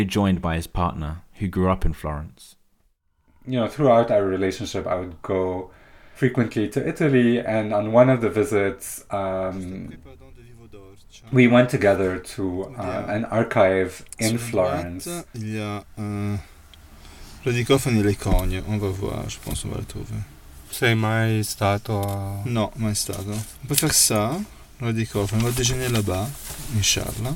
joined by his partner, who grew up in Florence. Throughout our relationship, I would go frequently to Italy, and on one of the visits, we went together to an archive in Florence. Il y a Radicofani Laconia, on va voir, je pense on va le trouver. Sei mai stato a... No, mai stato. On peut faire ça, Radicofani, on va déjeuner là-bas, Inch'Allah.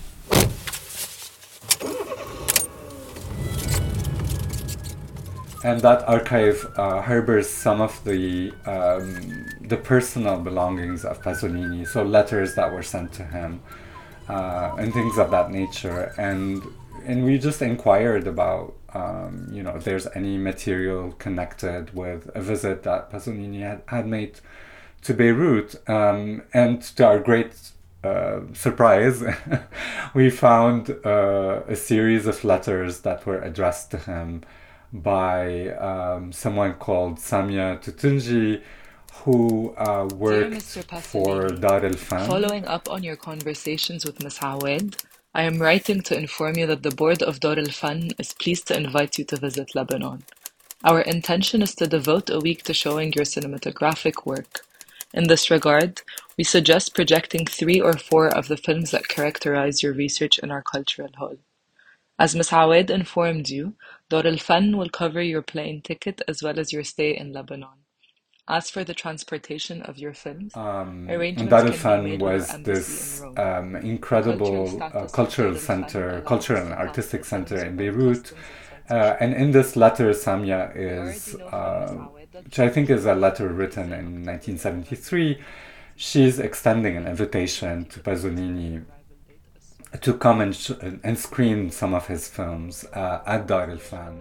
And that archive harbors some of the personal belongings of Pasolini, so letters that were sent to him, and things of that nature. And we just inquired about, if there's any material connected with a visit that Pasolini had made to Beirut. And to our great surprise, we found a series of letters that were addressed to him by someone called Samia Tutunji, who worked for Dar el-Fan. Following up on your conversations with Ms. Awed, I am writing to inform you that the board of Dar el-Fan is pleased to invite you to visit Lebanon. Our intention is to devote a week to showing your cinematographic work. In this regard, we suggest projecting 3 or 4 of the films that characterize your research in our cultural hall. As Ms. Awed informed you, Dar el-Fan will cover your plane ticket as well as your stay in Lebanon. As for the transportation of your films, arrangements Dar can be el-Fan made was with our this embassy in Rome. incredible cultural and artistic center in Beirut. And in this letter, Samia is, which I think is a letter written in 1973, she's extending an invitation to Pasolini to come and screen some of his films at Dar el-Fan.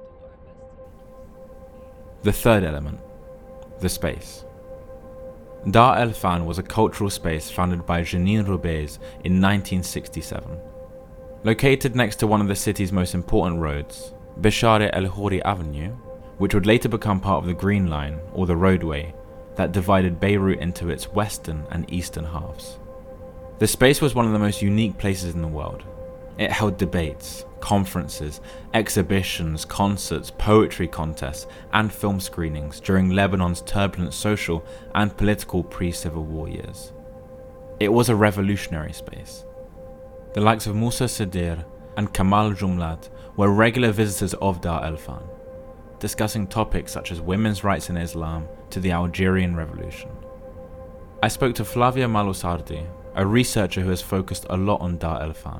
The third element, the space. Dar el-Fan was a cultural space founded by Jeanine Roubès in 1967. Located next to one of the city's most important roads, Bishara El Houri Avenue, which would later become part of the Green Line, or the roadway, that divided Beirut into its western and eastern halves. The space was one of the most unique places in the world. It held debates, conferences, exhibitions, concerts, poetry contests, and film screenings during Lebanon's turbulent social and political pre-Civil War years. It was a revolutionary space. The likes of Moussa Sadir and Kamal Jumlat were regular visitors of Dar el-Fan, discussing topics such as women's rights in Islam to the Algerian Revolution. I spoke to Flavia Malusardi, a researcher who has focused a lot on Dar el-Fan.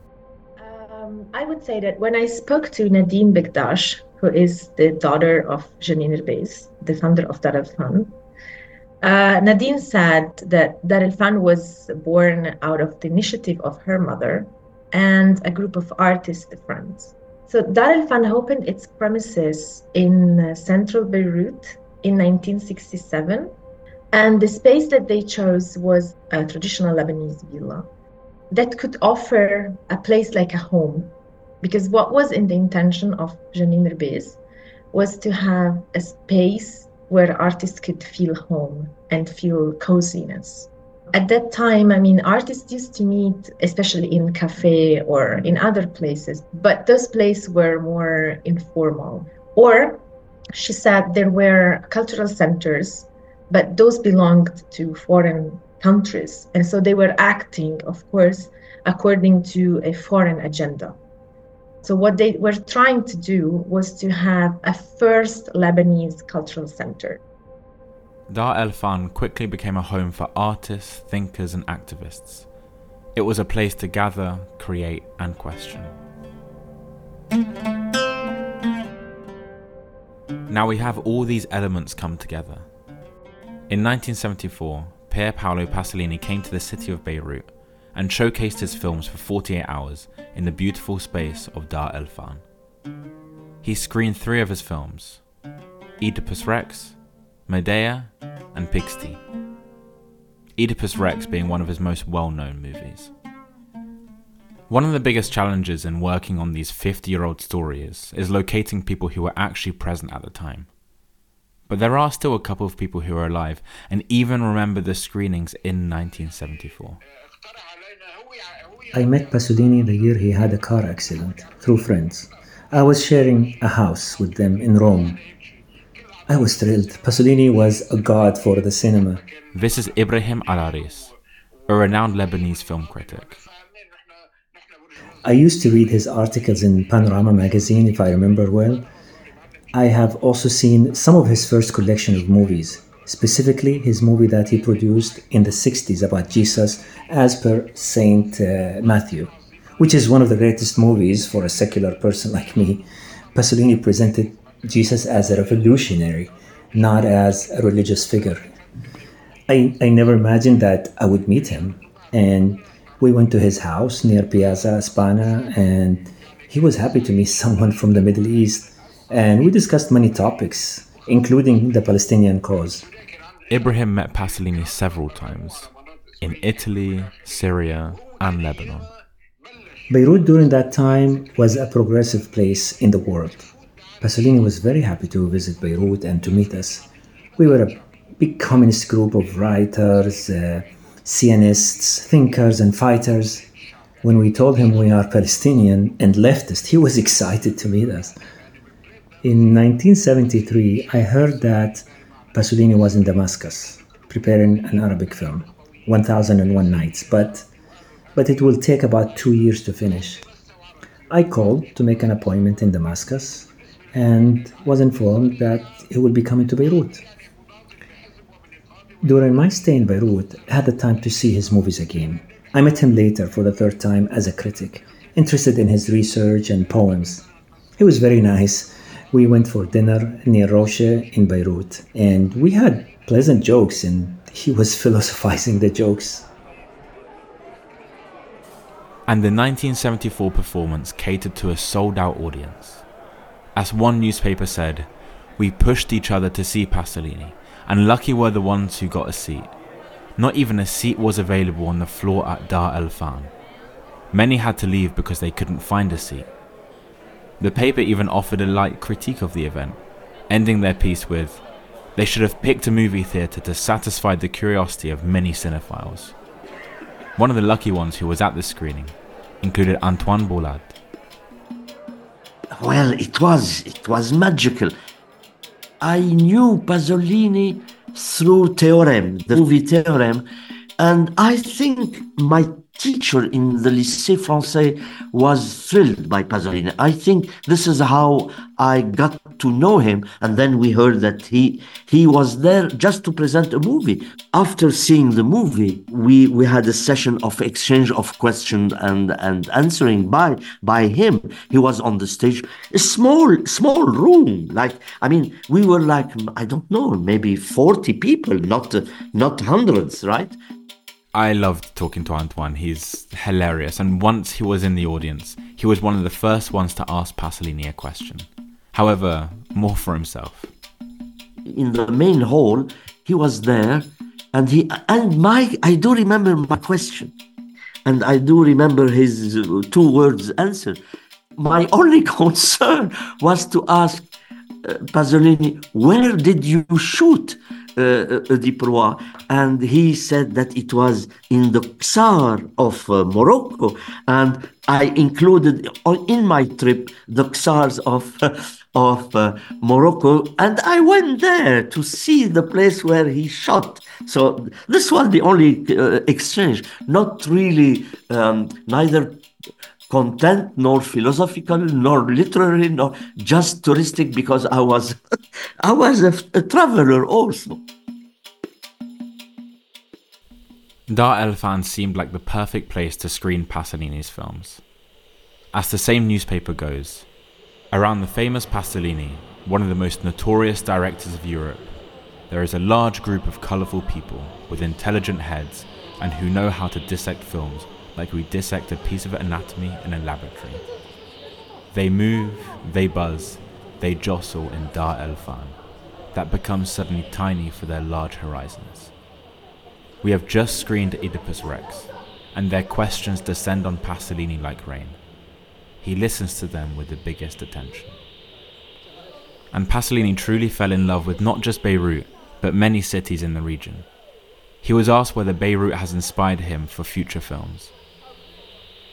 I would say that when I spoke to Nadine Bekdash, who is the daughter of Jeanine Roubès, the founder of Dar el-Fan, Nadine said that Dar el-Fan was born out of the initiative of her mother and a group of artist friends. So Dar el-Fan opened its premises in central Beirut in 1967, and the space that they chose was a traditional Lebanese villa that could offer a place like a home, because what was in the intention of Jeanine Roubès was to have a space where artists could feel home and feel coziness. At that time, artists used to meet, especially in cafe or in other places, but those places were more informal. Or, she said, there were cultural centers, but those belonged to foreign countries. And so they were acting, of course, according to a foreign agenda. So what they were trying to do was to have a first Lebanese cultural center. Dar el-Fan quickly became a home for artists, thinkers, and activists. It was a place to gather, create, and question. Now we have all these elements come together. In 1974, Pier Paolo Pasolini came to the city of Beirut and showcased his films for 48 hours in the beautiful space of Dar el-Fan. He screened 3 of his films, Oedipus Rex, Medea, and Pixty. Oedipus Rex being one of his most well-known movies. One of the biggest challenges in working on these 50-year-old stories is locating people who were actually present at the time. But there are still a couple of people who are alive and even remember the screenings in 1974. I met Pasolini the year he had a car accident, through friends. I was sharing a house with them in Rome. I was thrilled. Pasolini was a god for the cinema. This is Ibrahim Alaris, a renowned Lebanese film critic. I used to read his articles in Panorama magazine, if I remember well. I have also seen some of his first collection of movies, specifically his movie that he produced in the 60s about Jesus as per Saint Matthew, which is one of the greatest movies for a secular person like me. Pasolini presented Jesus as a revolutionary, not as a religious figure. I never imagined that I would meet him, and we went to his house near Piazza Spana, and he was happy to meet someone from the Middle East, and we discussed many topics, including the Palestinian cause. Ibrahim met Pasolini several times, in Italy, Syria, and Lebanon. Beirut during that time was a progressive place in the world. Pasolini was very happy to visit Beirut and to meet us. We were a big communist group of writers, Zionists, thinkers, and fighters. When we told him we are Palestinian and leftist, he was excited to meet us. In 1973, I heard that Pasolini was in Damascus, preparing an Arabic film, 1001 Nights, but it will take about 2 years to finish. I called to make an appointment in Damascus and was informed that he will be coming to Beirut. During my stay in Beirut, I had the time to see his movies again. I met him later for the third time as a critic, interested in his research and poems. He was very nice. We went for dinner near Roche in Beirut, and we had pleasant jokes, and he was philosophizing the jokes. And the 1974 performance catered to a sold-out audience. As one newspaper said, "We pushed each other to see Pasolini, and lucky were the ones who got a seat. Not even a seat was available on the floor at Dar el-Fan. Many had to leave because they couldn't find a seat." The paper even offered a light critique of the event, ending their piece with, "They should have picked a movie theatre to satisfy the curiosity of many cinephiles." One of the lucky ones who was at the screening included Antoine Boulad. Well, it was magical. I knew Pasolini through Theorem, the movie Theorem, and I think my teacher in the Lycée Français was thrilled by Pasolini. I think this is how I got to know him, and then we heard that he was there just to present a movie. After seeing the movie, we had a session of exchange of questions and answering by him. He was on the stage, a small room. We were like, I don't know, maybe 40 people, not hundreds, right? I loved talking to Antoine. He's hilarious, and once he was in the audience, he was one of the first ones to ask Pasolini a question. However, more for himself. In the main hall, he was there, and I do remember my question, and I do remember his 2 words answer. My only concern was to ask Pasolini, where did you shoot Oedipe Roi? And he said that it was in the Czar of Morocco, and I included in my trip the Czars of Morocco, and I went there to see the place where he shot. So this was the only exchange, not really neither content, nor philosophical, nor literary, nor just touristic, because I was a traveler also. Dar el-Fan seemed like the perfect place to screen Pasolini's films. As the same newspaper goes, around the famous Pasolini, one of the most notorious directors of Europe, there is a large group of colourful people with intelligent heads and who know how to dissect films like we dissect a piece of anatomy in a laboratory. They move, they buzz, they jostle in Dar el-Fan, that becomes suddenly tiny for their large horizons. We have just screened Oedipus Rex, and their questions descend on Pasolini like rain. He listens to them with the biggest attention. And Pasolini truly fell in love with not just Beirut, but many cities in the region. He was asked whether Beirut has inspired him for future films.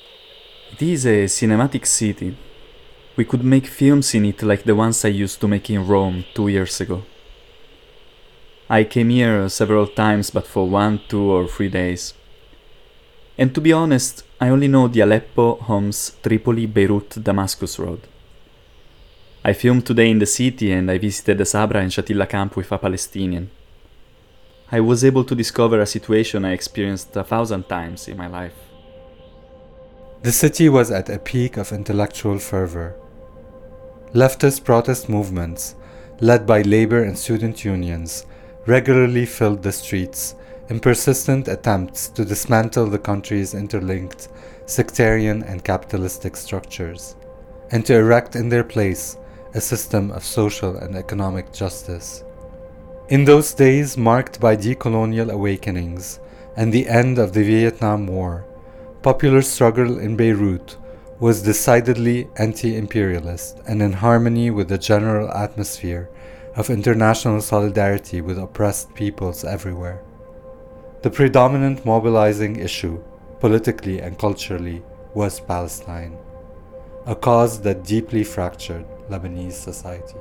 It is a cinematic city. We could make films in it like the ones I used to make in Rome 2 years ago. I came here several times, but for 1, 2, or 3 days. And to be honest, I only know the Aleppo, Homs, Tripoli, Beirut, Damascus road. I filmed today in the city and I visited the Sabra and Shatila camp with a Palestinian. I was able to discover a situation I experienced 1,000 times in my life. The city was at a peak of intellectual fervor. Leftist protest movements, led by labor and student unions, regularly filled the streets in persistent attempts to dismantle the country's interlinked sectarian and capitalistic structures, and to erect in their place a system of social and economic justice. In those days marked by decolonial awakenings and the end of the Vietnam War, popular struggle in Beirut was decidedly anti-imperialist and in harmony with the general atmosphere of international solidarity with oppressed peoples everywhere. The predominant mobilizing issue, politically and culturally, was Palestine, a cause that deeply fractured Lebanese society.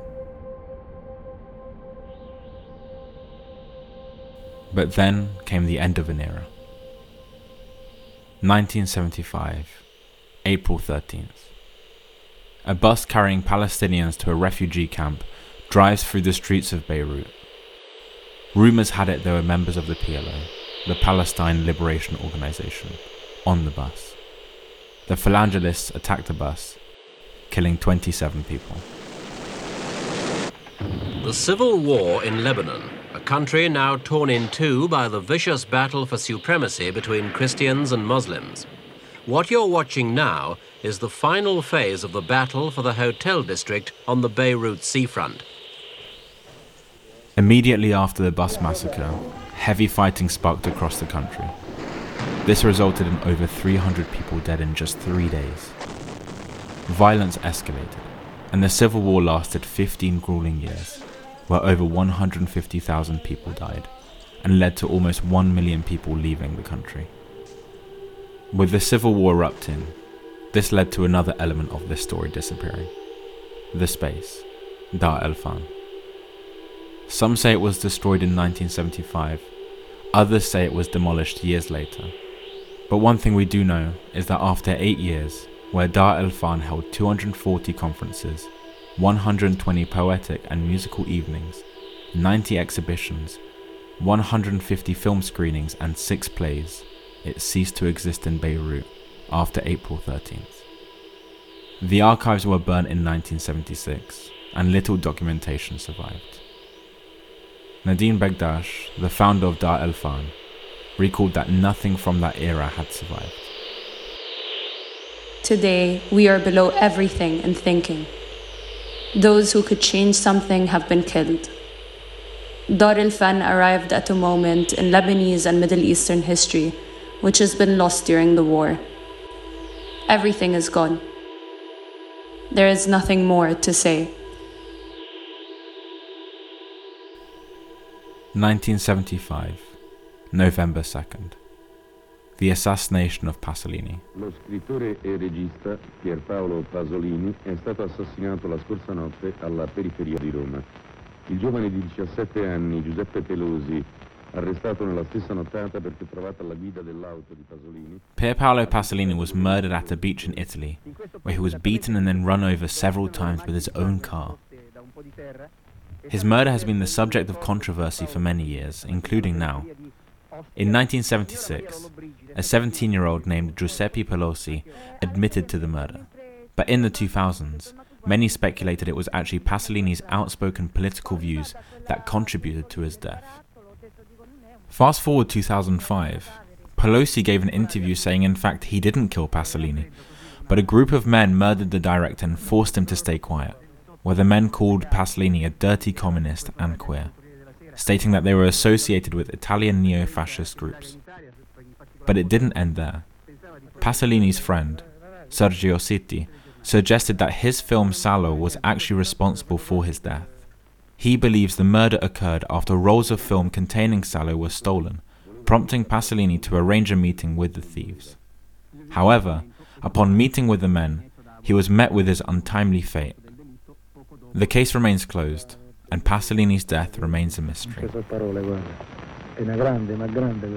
But then came the end of an era. 1975, April 13th. A bus carrying Palestinians to a refugee camp drives through the streets of Beirut. Rumours had it there were members of the PLO, the Palestine Liberation Organization, on the bus. The Phalangelists attacked the bus, killing 27 people. The civil war in Lebanon, a country now torn in two by the vicious battle for supremacy between Christians and Muslims. What you're watching now is the final phase of the battle for the hotel district on the Beirut seafront. Immediately after the bus massacre, heavy fighting sparked across the country. This resulted in over 300 people dead in just 3 days. Violence escalated, and the civil war lasted 15 grueling years, where over 150,000 people died, and led to almost 1 million people leaving the country. With the civil war erupting, this led to another element of this story disappearing: the space, Dar el-Fan. Some say it was destroyed in 1975, others say it was demolished years later. But one thing we do know is that after 8 years, where Dar el-Fan held 240 conferences, 120 poetic and musical evenings, 90 exhibitions, 150 film screenings and 6 plays, it ceased to exist in Beirut after April 13th. The archives were burnt in 1976, and little documentation survived. Nadim Bekdash, the founder of Dar el-Fan, recalled that nothing from that era had survived. Today, we are below everything in thinking. Those who could change something have been killed. Dar el-Fan arrived at a moment in Lebanese and Middle Eastern history which has been lost during the war. Everything is gone. There is nothing more to say. 1975, November 2nd. The assassination of Pasolini. Lo scrittore e regista Pierpaolo Pasolini è stato assassinato la scorsa notte alla periferia di Roma. Il giovane di 17 anni, Giuseppe Pelosi, arrestato nella stessa nottata perché trovato alla guida dell'auto di Pasolini. Pierpaolo Pasolini was murdered at a beach in Italy, where he was beaten and then run over several times with his own car. His murder has been the subject of controversy for many years, including now. In 1976, a 17-year-old named Giuseppe Pelosi admitted to the murder. But in the 2000s, many speculated it was actually Pasolini's outspoken political views that contributed to his death. Fast forward 2005, Pelosi gave an interview saying in fact he didn't kill Pasolini, but a group of men murdered the director and forced him to stay quiet, where the men called Pasolini a dirty communist and queer, stating that they were associated with Italian neo-fascist groups. But it didn't end there. Pasolini's friend, Sergio Sitti, suggested that his film Salo was actually responsible for his death. He believes the murder occurred after rolls of film containing Salo were stolen, prompting Pasolini to arrange a meeting with the thieves. However, Upon meeting with the men, he was met with his untimely fate. The case remains closed, and Pasolini's death remains a mystery.